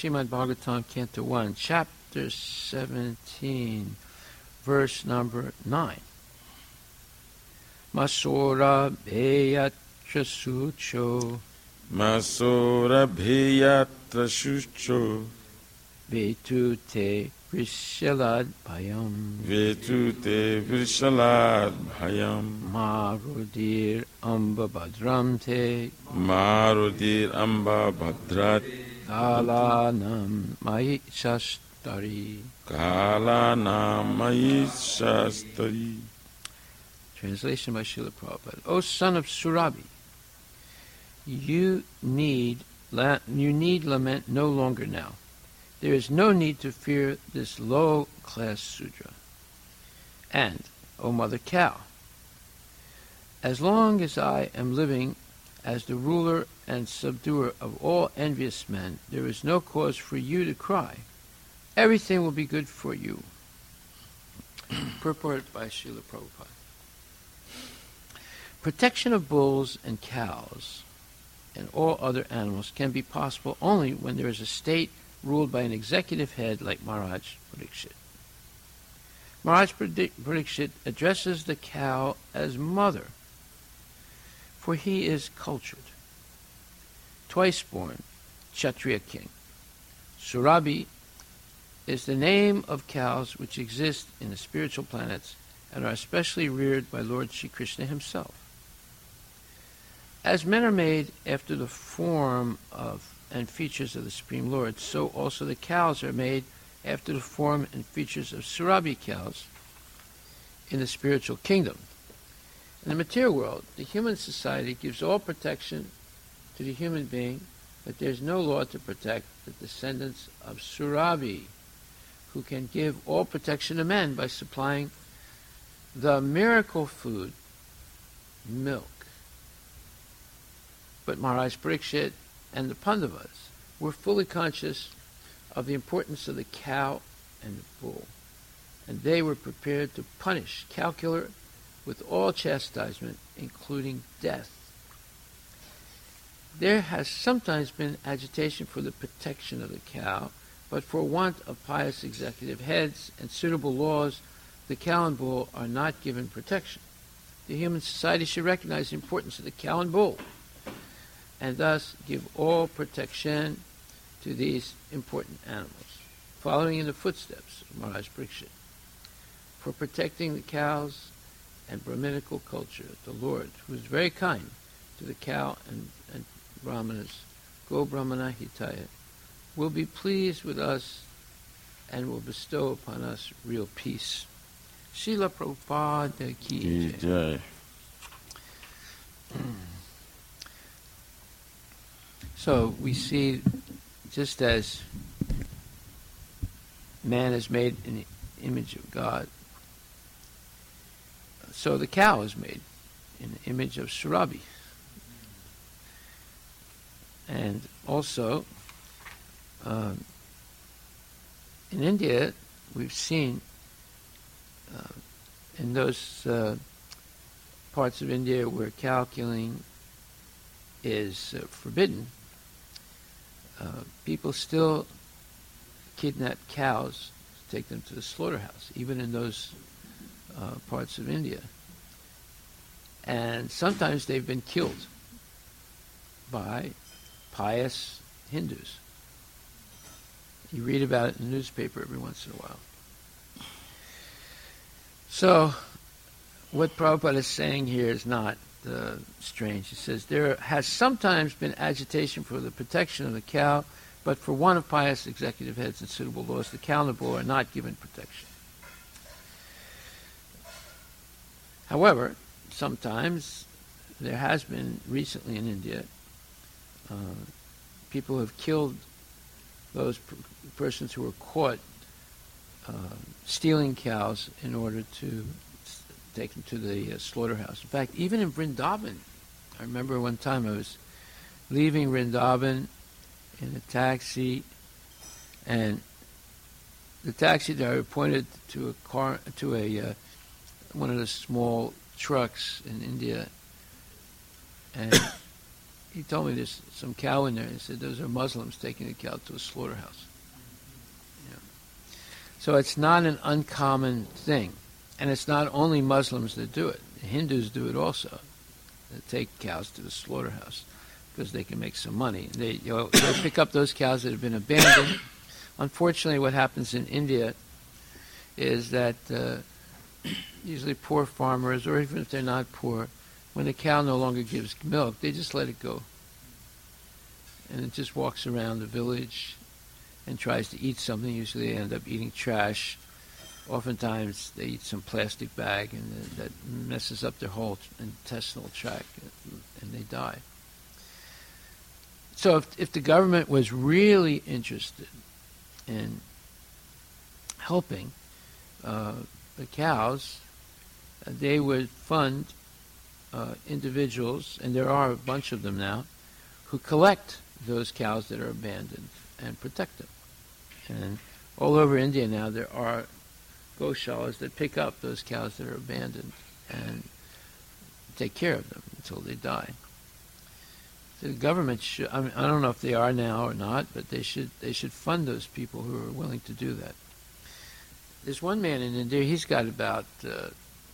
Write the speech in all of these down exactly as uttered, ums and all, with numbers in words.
Srimad Bhagavatam, Canto one, Chapter seventeen, verse number nine. Masora bheyatra sucho Masora bheyatra sucho Vetute Vrishalad Bhayam Vetute Vrishalad Bhayam Marudir Amba Badram Te Marudir Amba Badrat Kalanam Mai Shastari. Kalanam Mai Shastari. Translation by Srila Prabhupada. O son of Surabhi, you need la- you need lament no longer now. There is no need to fear this low-class Sudra. And, O mother cow, as long as I am living as the ruler and subduer of all envious men, there is no cause for you to cry. Everything will be good for you. Purport by Srila Prabhupada. Protection of bulls and cows and all other animals can be possible only when there is a state ruled by an executive head like Maharaj Parikshit. Maharaj Parikshit addresses the cow as mother, for he is cultured, twice born Kshatriya king. Surabhi is the name of cows which exist in the spiritual planets and are especially reared by Lord Sri Krishna himself. As men are made after the form of and features of the Supreme Lord, so also the cows are made after the form and features of Surabhi cows in the spiritual kingdom. In the material world, the human society gives all protection to the human being, but there is no law to protect the descendants of Surabhi, who can give all protection to men by supplying the miracle food, milk. But Maharaj Parikshit and the Pandavas were fully conscious of the importance of the cow and the bull, and they were prepared to punish cow killer with all chastisement, including death. There has sometimes been agitation for the protection of the cow, but for want of pious executive heads and suitable laws, the cow and bull are not given protection. The human society should recognize the importance of the cow and bull, and thus give all protection to these important animals, following in the footsteps of Maharaj Parikshit. For protecting the cows and Brahminical culture, the Lord, who is very kind to the cow and, and Brahmanas, Go Brahmana Hitaya, will be pleased with us and will bestow upon us real peace. Srila Prabhupada ki jai. So we see, just as man is made in the image of God, so the cow is made in the image of Surabhi. And also, um, in India, we've seen uh, in those uh, parts of India where cow killing is uh, forbidden, uh, people still kidnap cows to take them to the slaughterhouse, even in those uh, parts of India. And sometimes they've been killed by pious Hindus. You read about it in the newspaper every once in a while. So, what Prabhupada is saying here is not uh, strange. He says, there has sometimes been agitation for the protection of the cow, but for want of pious executive heads and suitable laws, the cow and the bull are not given protection. However, sometimes there has been recently in India, uh, people have killed those per- persons who were caught uh, stealing cows in order to s- take them to the uh, slaughterhouse. In fact, even in Vrindavan, I remember one time I was leaving Vrindavan in a taxi, and the taxi driver pointed to a car, to a uh, one of the small trucks in India, and he told me there's some cow in there. He said those are Muslims taking the cow to a slaughterhouse. Yeah. So it's not an uncommon thing. And it's not only Muslims that do it. Hindus do it also. They take cows to the slaughterhouse because they can make some money. They, you know, they pick up those cows that have been abandoned. Unfortunately, what happens in India is that uh, usually poor farmers, or even if they're not poor, when the cow no longer gives milk, they just let it go. And it just walks around the village and tries to eat something. Usually they end up eating trash. Oftentimes they eat some plastic bag, and uh, that messes up their whole intestinal tract, and they die. So if, if the government was really interested in helping uh, the cows, uh, they would fund uh, individuals, and there are a bunch of them now, who collect those cows that are abandoned and protect them. And all over India now there are goshalas that pick up those cows that are abandoned and take care of them until they die. So the government should, I mean, I don't know if they are now or not, but they should they should fund those people who are willing to do that. There's one man in India, he's got about, uh,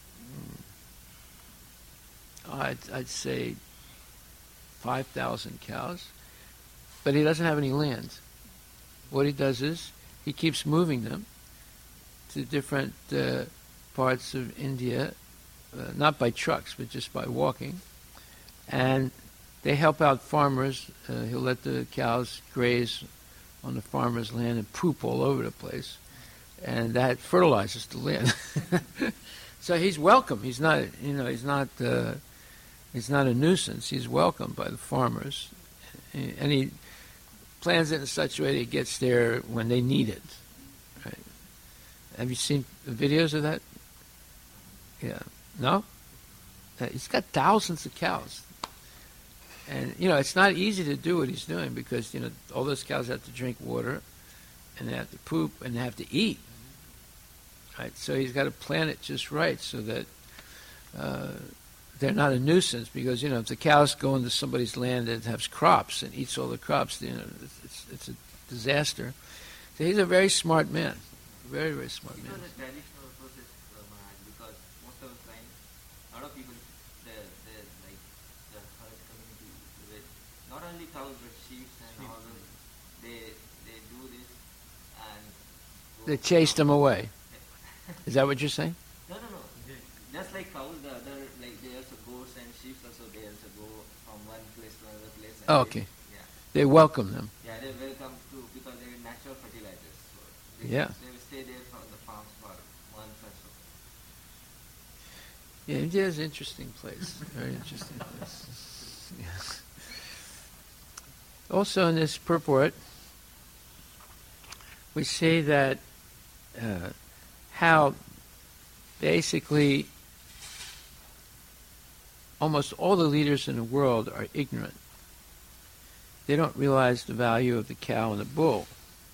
I'd, I'd say five thousand cows, but he doesn't have any land. What he does is he keeps moving them to different uh, parts of India, uh, not by trucks, but just by walking. And they help out farmers. Uh, he'll let the cows graze on the farmer's land and poop all over the place. And that fertilizes the land. So he's welcome. He's not, you know, he's not, uh, he's not a nuisance. He's welcomed by the farmers. And he plans it in such a way that he gets there when they need it. Right? Have you seen the videos of that? Yeah. No? Uh, he's got thousands of cows. And, you know, it's not easy to do what he's doing because, you know, all those cows have to drink water and they have to poop and they have to eat. Right? So he's got to plan it just right so that uh, they're not a nuisance because, you know, if the cows go into somebody's land that has crops and eats all the crops, you know, it's, it's a disaster. So he's a very smart man. Very, very smart it man. was a traditional process, uh, Maharaj, because most of the time, a lot of people, the, the like the herd community, with not only cows but sheep and all those, they they do this and go They chased them away. Is that what you're saying? No, no, no. Just like cows, the other like they also goats and sheep also they also go from one place to another place. And Oh, they- okay. Yeah, They welcome them. yeah, they welcome to because they're natural fertilizers. So they, Yeah. they will stay there from the farms for months or so. Yeah, India is an interesting place. Very interesting place. Yeah. Also in this purport, we say that uh, how basically almost all the leaders in the world are ignorant. They don't realize the value of the cow and the bull.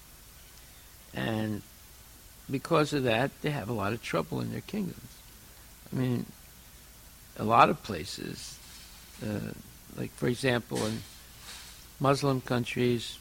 And because of that, they have a lot of trouble in their kingdoms. I mean, a lot of places, uh, like for example in Muslim countries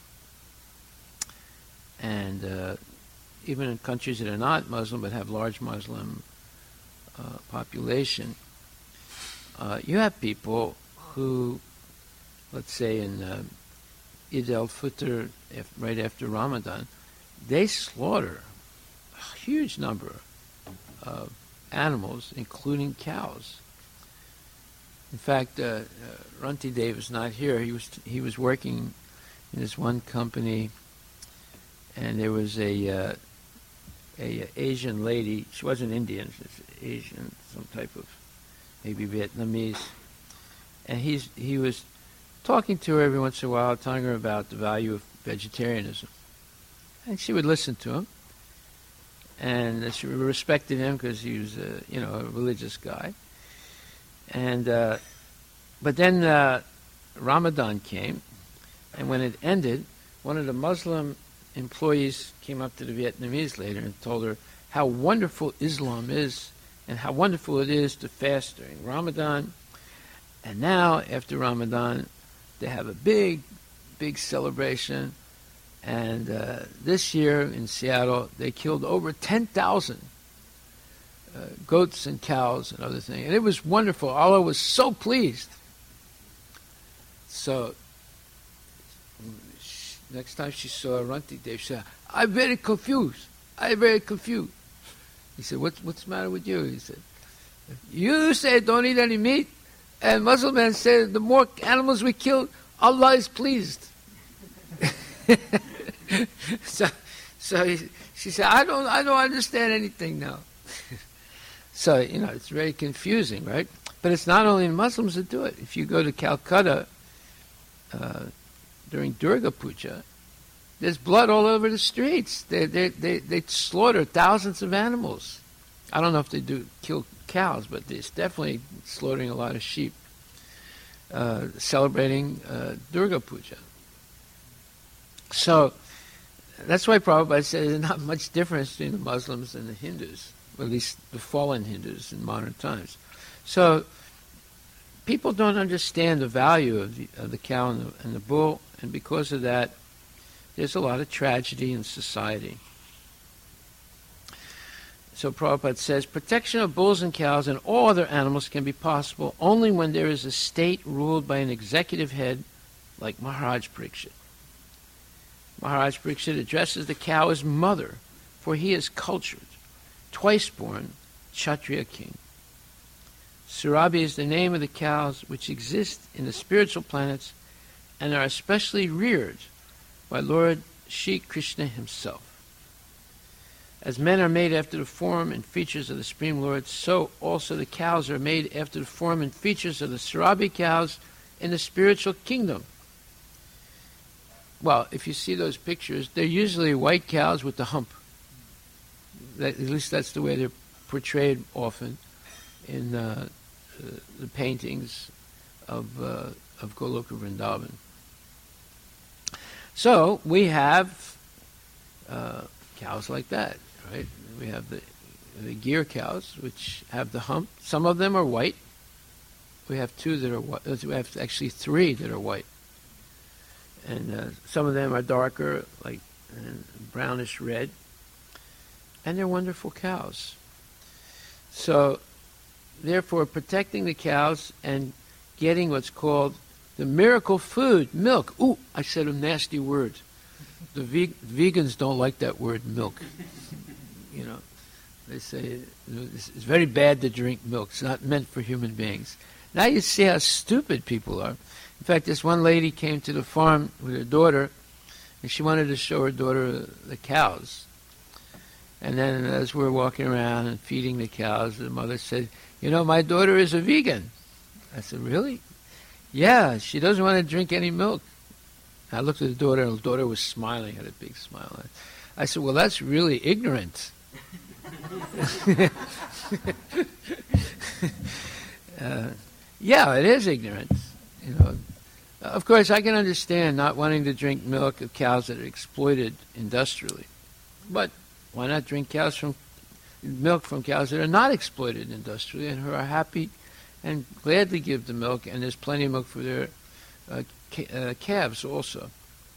and uh, even in countries that are not Muslim but have large Muslim uh, population, uh, you have people who, let's say in uh, Eid al-Fitr, if, right after Ramadan, they slaughter a huge number of animals, including cows. In fact, uh, uh, Runty Dave is not here. He was he was working in this one company, and there was a uh, a Asian lady. She wasn't Indian. She was Asian, some type of maybe Vietnamese. And he's he was talking to her every once in a while, telling her about the value of vegetarianism, and she would listen to him. And she respected him because he was, a, you know, a religious guy. And uh, but then uh, Ramadan came, and when it ended, one of the Muslim employees came up to the Vietnamese lady and told her how wonderful Islam is and how wonderful it is to fast during Ramadan. And now, after Ramadan, they have a big, big celebration. And uh, this year in Seattle, they killed over ten thousand uh, goats and cows and other things. And it was wonderful. Allah was so pleased. So she, next time she saw Ranti Dev, she said, I'm very confused. I'm very confused. He said, what's, what's the matter with you? He said, you say don't eat any meat, and Muslim man said the more animals we kill, Allah is pleased. so, so he, she said, I don't, I don't understand anything now. So you know, it's very confusing, right? But it's not only Muslims that do it. If you go to Calcutta uh, during Durga Puja, there's blood all over the streets. They, they, they, they slaughter thousands of animals. I don't know if they do kill cows, but there's definitely slaughtering a lot of sheep, uh, celebrating uh, Durga Puja. So that's why Prabhupada said there's not much difference between the Muslims and the Hindus, or at least the fallen Hindus in modern times. So people don't understand the value of the, of the cow and the, and the bull, and because of that, there's a lot of tragedy in society. So Prabhupada says, protection of bulls and cows and all other animals can be possible only when there is a state ruled by an executive head like Maharaj Parikshit. Maharaj Parikshit addresses the cow as mother, for he is cultured, twice born, Kshatriya king. Surabhi is the name of the cows which exist in the spiritual planets and are especially reared by Lord Shri Krishna himself. As men are made after the form and features of the Supreme Lord, so also the cows are made after the form and features of the Surabhi cows in the spiritual kingdom. Well, if you see those pictures, they're usually white cows with the hump. That, at least that's the way they're portrayed often in uh, uh, the paintings of uh, of Goloka Vrindavan. So we have uh, cows like that, right? We have the the gear cows, which have the hump. Some of them are white. We have two that are white. We have actually three that are white. And uh, some of them are darker, like uh, brownish red. And they're wonderful cows. So, therefore, protecting the cows and getting what's called the miracle food, milk. Ooh, I said a nasty word. The ve- vegans don't like that word, milk. You know, they say it's very bad to drink milk. It's not meant for human beings. Now you see how stupid people are. In fact, this one lady came to the farm with her daughter, and she wanted to show her daughter the cows. And then as we were walking around and feeding the cows, the mother said, you know, my daughter is a vegan. I said, really? Yeah, she doesn't want to drink any milk. I looked at the daughter, and the daughter was smiling, had a big smile. I said, well, that's really ignorant. uh, yeah, it is ignorant. You know, of course, I can understand not wanting to drink milk of cows that are exploited industrially. But why not drink cows from milk from cows that are not exploited industrially and who are happy and gladly give the milk, and there's plenty of milk for their uh, ca- uh, calves also.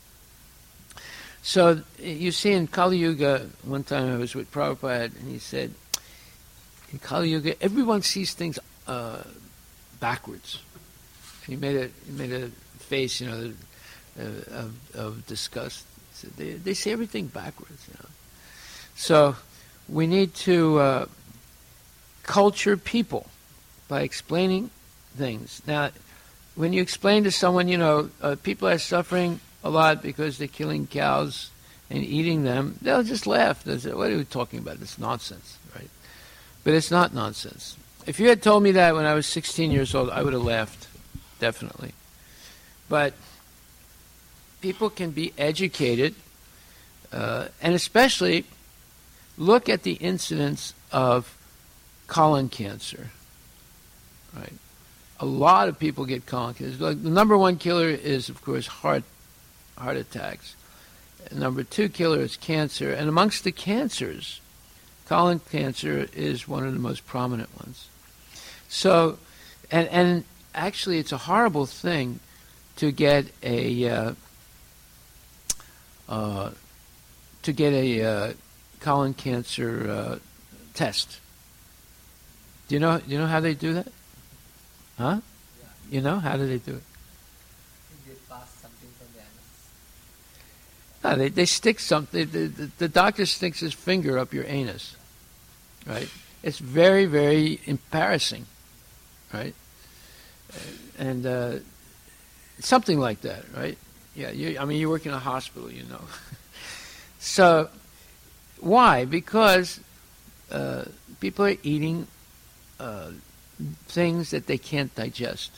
So you see in Kali Yuga, one time I was with Prabhupada, and he said, in Kali Yuga, everyone sees things uh, backwards. He made a he made a face, you know, uh, of, of disgust. He said, they they see everything backwards, you know. So we need to uh, culture people by explaining things. Now, when you explain to someone, you know, uh, people are suffering a lot because they're killing cows and eating them, they'll just laugh. They'll say, what are we talking about? It's nonsense, right? But it's not nonsense. If you had told me that when I was sixteen years old, I would have laughed, definitely. But people can be educated, uh, and especially look at the incidence of colon cancer, right? A lot of people get colon cancer. Like the number one killer is, of course, heart heart attacks. And number two killer is cancer. And amongst the cancers, colon cancer is one of the most prominent ones. So, and and actually, it's a horrible thing to get a uh, uh, to get a uh, colon cancer uh, test. Do you know? Do you know how they do that? Huh? Yeah. You know how do they do it? They pass something from the anus. No, they they stick something. The, the, the doctor sticks his finger up your anus, right? It's very very embarrassing, right? And uh, something like that, right? Yeah. You, I mean, you work in a hospital, you know. So, why? Because uh, people are eating uh, things that they can't digest.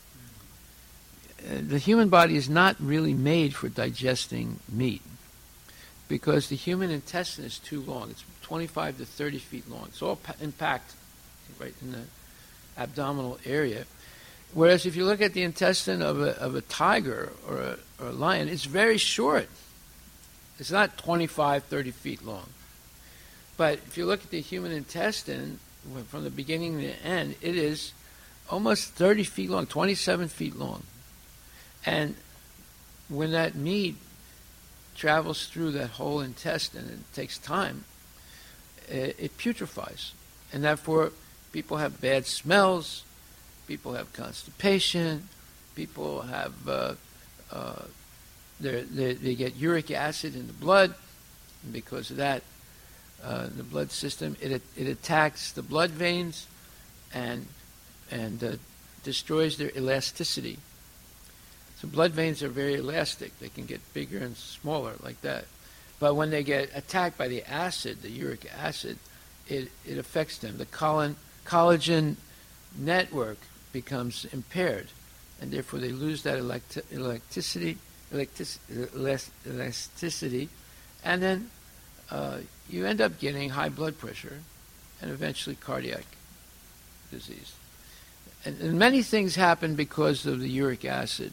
Uh, the human body is not really made for digesting meat because the human intestine is too long. It's twenty-five to thirty feet long. It's all pa- impact right in the abdominal area. Whereas if you look at the intestine of a, of a tiger or a, or a lion, it's very short. It's not twenty-five, thirty feet long. But if you look at the human intestine, from the beginning to the end, it is almost thirty feet long, twenty-seven feet long. And when that meat travels through that whole intestine, it takes time, it, it putrefies. And therefore, people have bad smells, people have constipation, people have, uh, uh, they they get uric acid in the blood, and because of that, uh, the blood system, it it attacks the blood veins and and uh, destroys their elasticity. So blood veins are very elastic. They can get bigger and smaller like that. But when they get attacked by the acid, the uric acid, it, it affects them. The colon, collagen network becomes impaired, and therefore they lose that elect- elasticity, elastic- elasticity, and then uh, you end up getting high blood pressure and eventually cardiac disease. And, and many things happen because of the uric acid.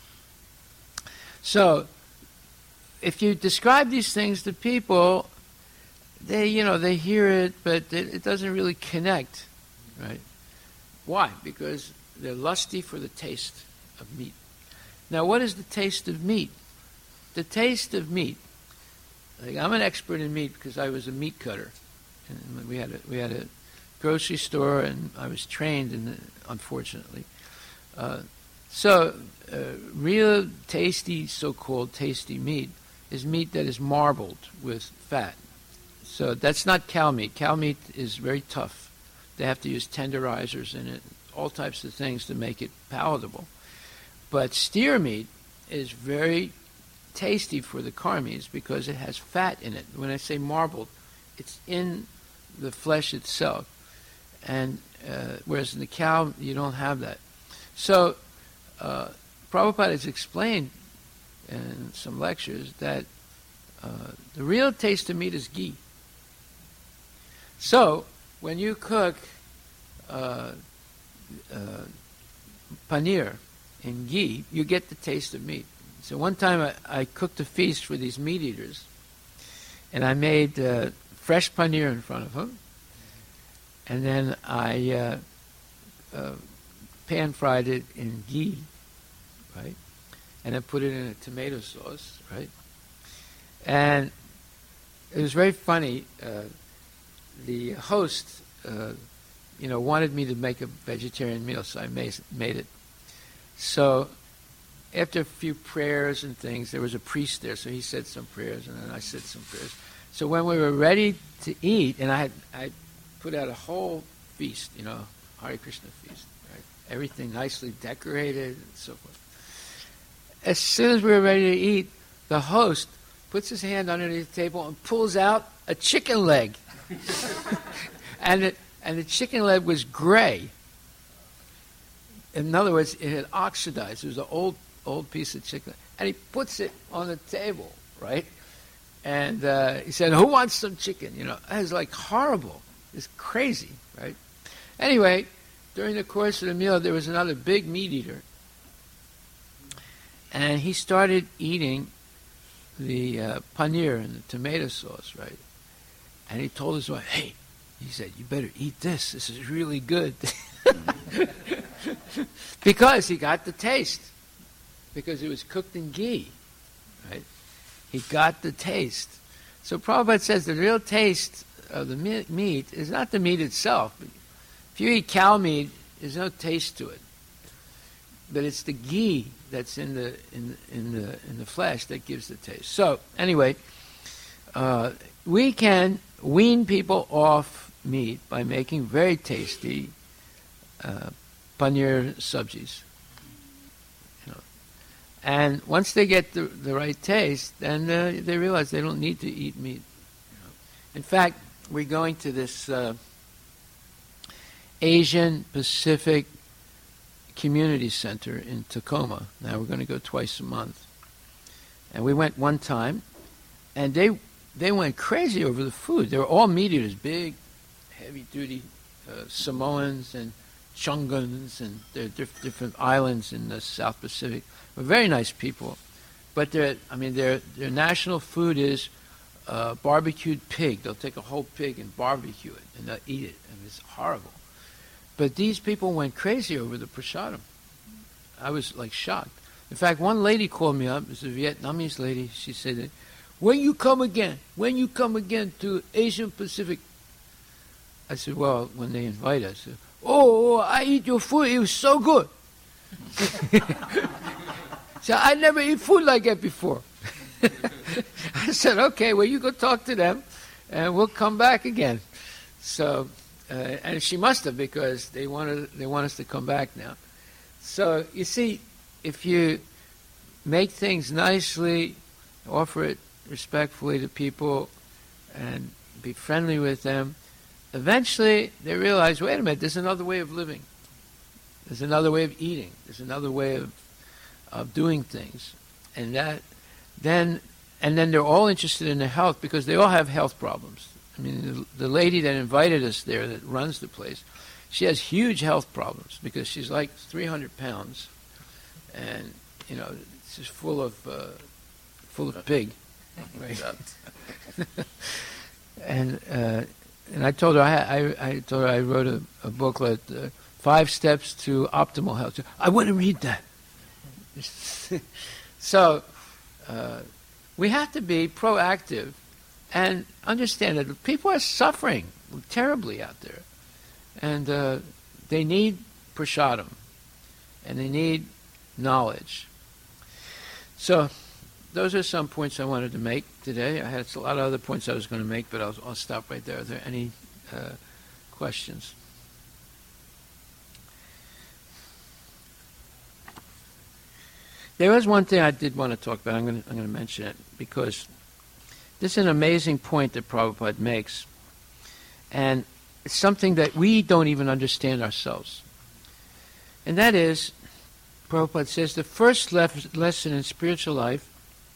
So, if you describe these things to people, they, you know, they hear it, but it, it doesn't really connect, right? Why? Because they're lusty for the taste of meat. Now, what is the taste of meat? The taste of meat. Like, I'm an expert in meat because I was a meat cutter, and we had a, we had a grocery store, and I was trained in it, unfortunately. Uh, so, uh, real tasty, so-called tasty meat is meat that is marbled with fat. So that's not cow meat. Cow meat is very tough. They have to use tenderizers in it, all types of things to make it palatable. But steer meat is very tasty for the carmies because it has fat in it. When I say marbled, it's in the flesh itself. And uh, whereas in the cow, you don't have that. So uh, Prabhupada has explained in some lectures that uh, the real taste of meat is ghee. So when you cook uh, uh, paneer in ghee, you get the taste of meat. So one time I, I cooked a feast for these meat eaters, and I made uh, fresh paneer in front of them, and then I uh, uh, pan-fried it in ghee, right? And I put it in a tomato sauce, right? And it was very funny. Uh, the host, uh, you know, wanted me to make a vegetarian meal, so I made, made it. So after a few prayers and things, there was a priest there, so he said some prayers, and then I said some prayers. So when we were ready to eat, and I had, I put out a whole feast, you know, Hare Krishna feast, right? Everything nicely decorated and so forth. As soon as we were ready to eat, the host puts his hand underneath the table and pulls out a chicken leg. and it, and the chicken leg was gray. In other words, it had oxidized. It was an old old piece of chicken. And he puts it on the table, right? And uh, he said, "Who wants some chicken?" You know, it was like horrible. It's crazy, right? Anyway, during the course of the meal, there was another big meat eater. And he started eating the uh, paneer and the tomato sauce, right? And he told his wife, "Hey," he said, "you better eat this. This is really good." Because he got the taste. because it was cooked in ghee, right? He got the taste. So Prabhupada says the real taste of the me- meat is not the meat itself. If you eat cow meat, there's no taste to it. But it's the ghee that's in the in in the in the flesh that gives the taste. So anyway, uh, we can wean people off meat by making very tasty uh, paneer sabjis. You know, and once they get the the right taste, then uh, they realize they don't need to eat meat. You know. In fact, we're going to this uh, Asian Pacific Community Center in Tacoma. Now we're going to go twice a month. And we went one time, and they they went crazy over the food. They were all meat eaters, big, heavy-duty uh, Samoans and Chungans, and they're diff- different islands in the South Pacific. They're very nice people. But their, I mean, their their national food is uh, barbecued pig. They'll take a whole pig and barbecue it, and they'll eat it, and it's horrible. But these people went crazy over the prasadam. I was like shocked. In fact, one lady called me up. It's a Vietnamese lady. She said, "When you come again? When you come again to Asian Pacific?" I said, "Well, when they invite us." "Oh, oh, I eat your food. It was so good." So I never eat food like that before. I said, "Okay, well, you go talk to them, and we'll come back again." So. Uh, and she must have, because they wanted they want us to come back now. So you see, if you make things nicely, offer it respectfully to people, and be friendly with them, eventually they realize, wait a minute, there's another way of living. There's another way of eating. There's another way of of doing things, and that then and then they're all interested in their health, because they all have health problems. I mean, the, the lady that invited us there, that runs the place, she has huge health problems because she's like three hundred pounds, and you know, it's just full of uh, full of pig, right? and uh, and I told her I, I I told her I wrote a, a booklet, uh, Five Steps to Optimal Health. I want to read that. So uh, we have to be proactive. And understand that people are suffering terribly out there. And uh, they need prasadam. And they need knowledge. So those are some points I wanted to make today. I had a lot of other points I was going to make, but I'll, I'll stop right there. Are there any uh, questions? There was one thing I did want to talk about. I'm going to, I'm going to mention it because this is an amazing point that Prabhupada makes, and it's something that we don't even understand ourselves. And that is, Prabhupada says, the first lef- lesson in spiritual life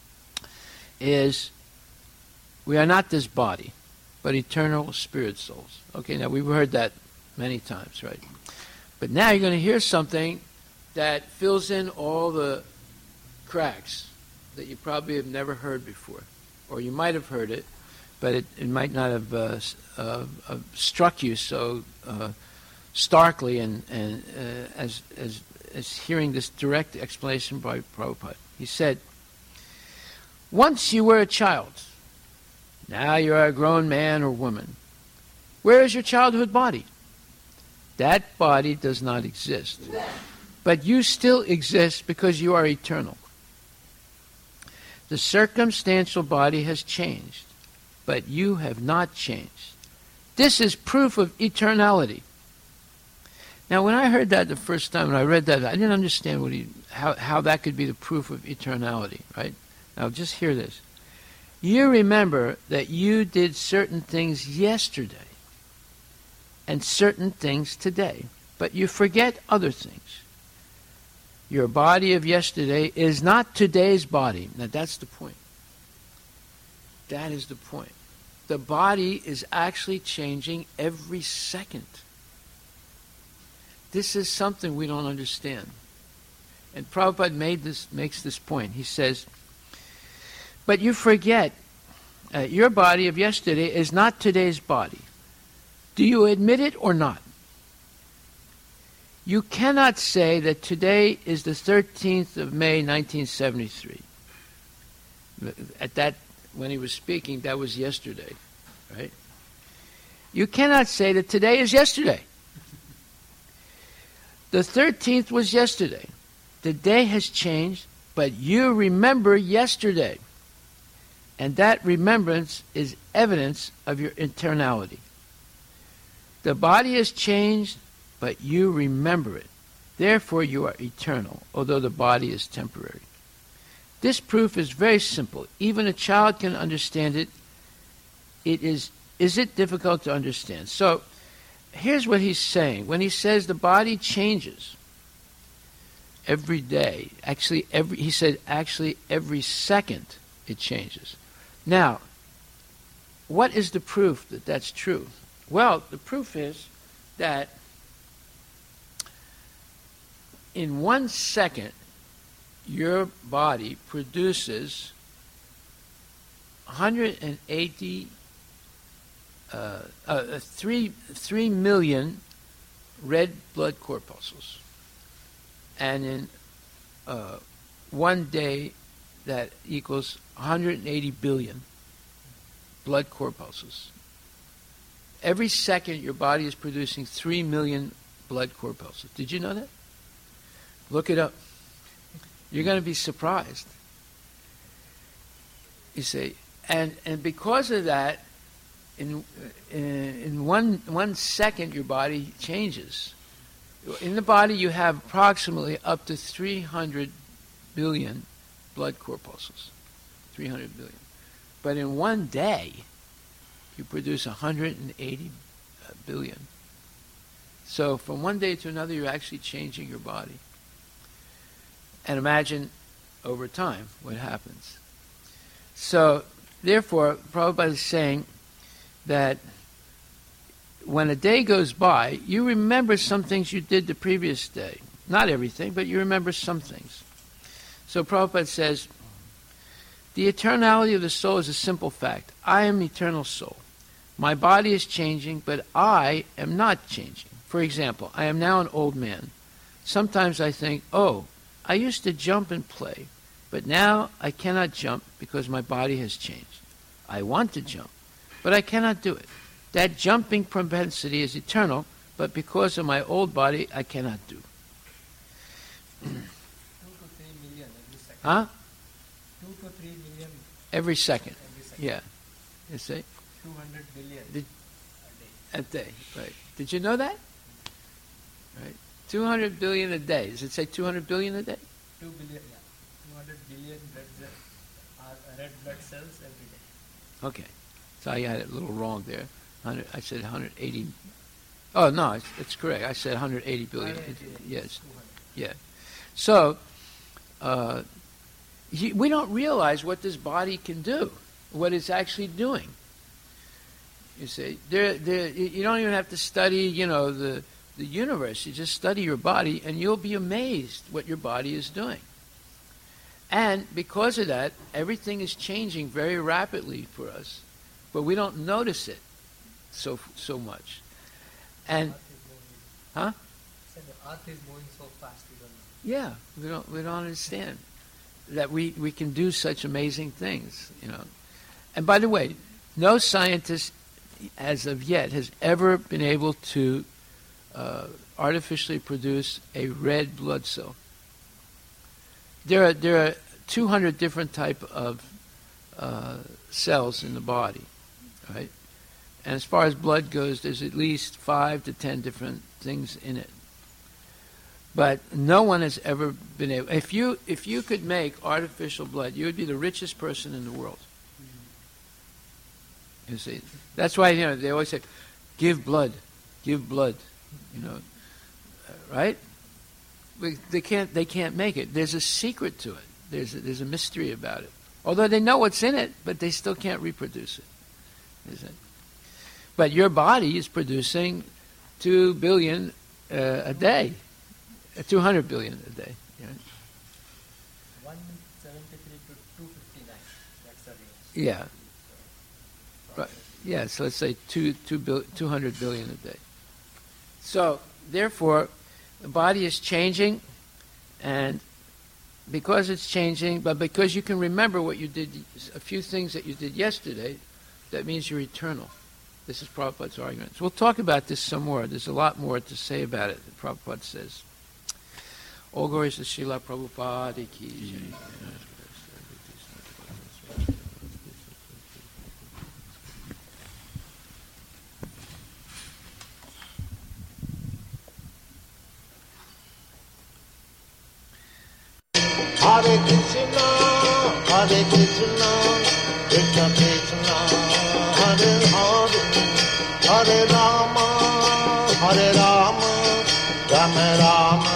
is we are not this body, but eternal spirit souls. Okay, now we've heard that many times, right? But now you're going to hear something that fills in all the cracks that you probably have never heard before. Or you might have heard it, but it, it might not have uh, uh, uh, struck you so uh, starkly and, and uh, as, as, as hearing this direct explanation by Prabhupada. He said, once you were a child, now you are a grown man or woman. Where is your childhood body? That body does not exist. But you still exist because you are eternal. The circumstantial body has changed, but you have not changed. This is proof of eternality. Now, when I heard that the first time, when I read that, I didn't understand what he, how, how that could be the proof of eternality, right? Now, just hear this. You remember that you did certain things yesterday and certain things today, but you forget other things. Your body of yesterday is not today's body. Now that's the point. That is the point. The body is actually changing every second. This is something we don't understand. And Prabhupada made this, makes this point. He says, but you forget, uh, your body of yesterday is not today's body. Do you admit it or not? You cannot say that today is the thirteenth of May, nineteen seventy-three. At that, when he was speaking, that was yesterday, right? You cannot say that today is yesterday. The thirteenth was yesterday. The day has changed, but you remember yesterday. And that remembrance is evidence of your eternality. The body has changed, but you remember it. Therefore you are eternal, although the body is temporary. This proof is very simple. Even a child can understand it. It is, is it difficult to understand? So, here's what he's saying. When he says the body changes every day, actually every, he said actually every second it changes. Now, what is the proof that that's true? Well, the proof is that in one second, your body produces one hundred eighty, uh, uh, three, three million red blood corpuscles. And in uh, one day, that equals one hundred eighty billion blood corpuscles. Every second, your body is producing three million blood corpuscles. Did you know that? Look it up. You're going to be surprised. You see, and and because of that, in in, in one one second, your body changes. In the body, you have approximately up to three hundred billion blood corpuscles. three hundred billion. But in one day, you produce one hundred eighty billion. So from one day to another, you're actually changing your body. And imagine over time what happens. So, therefore, Prabhupada is saying that when a day goes by, you remember some things you did the previous day. Not everything, but you remember some things. So Prabhupada says, the eternality of the soul is a simple fact. I am eternal soul. My body is changing, but I am not changing. For example, I am now an old man. Sometimes I think, oh, I used to jump and play, but now I cannot jump because my body has changed. I want to jump, but I cannot do it. That jumping propensity is eternal, but because of my old body, I cannot do. Two to three million every second. Huh? Two to three million Every second. every second. Yeah. You see? Two hundred billion Did- a day. A day. Right. Did you know that? Right. two hundred billion a day. Does it say two hundred billion a day? Two billion, yeah. Two hundred billion red, cell- uh, red blood cells every day. Okay. So I had it a little wrong there. one hundred, I said one hundred eighty. Oh, no, it's, it's correct. I said one hundred eighty billion. one hundred eighty, Yes. two hundred. Yeah. So, uh, he, we don't realize what this body can do, what it's actually doing. You see, there, there, you don't even have to study, you know, the the universe. You just study your body, and you'll be amazed what your body is doing. And because of that, everything is changing very rapidly for us, but we don't notice it so so much. And Earth is moving. huh? Said the earth is moving so fast, we don't know. Yeah, we don't we don't understand that we, we can do such amazing things, you know. And by the way, no scientist as of yet has ever been able to uh, artificially produce a red blood cell. There are there are two hundred different type of uh, cells in the body, right? And as far as blood goes, there's at least five to ten different things in it. But no one has ever been able. If you if you could make artificial blood, you would be the richest person in the world. You see, that's why you know they always say, "Give blood, give blood," you know, right? We, they can't they can't make it. There's a secret to it. There's a, there's a mystery about it. Although they know what's in it, but they still can't reproduce it. Is it? But your body is producing two billion uh, a day. two hundred billion a day. Yeah. one seventy-three to two fifty-nine. That's the range. Yeah. Right. Yeah, so let's say two, two, bil- two hundred billion a day. So, therefore, The body is changing, and because it's changing, but because you can remember what you did, a few things that you did yesterday, that means you're eternal. This is Prabhupada's argument. So we'll talk about this some more. There's a lot more to say about it, Prabhupada says. All glories to Srila Prabhupada ki jai. Hare Krishna, Hare Krishna, Krishna Krishna, Hare Hare, Hare Rama, Hare Rama, Rama Rama,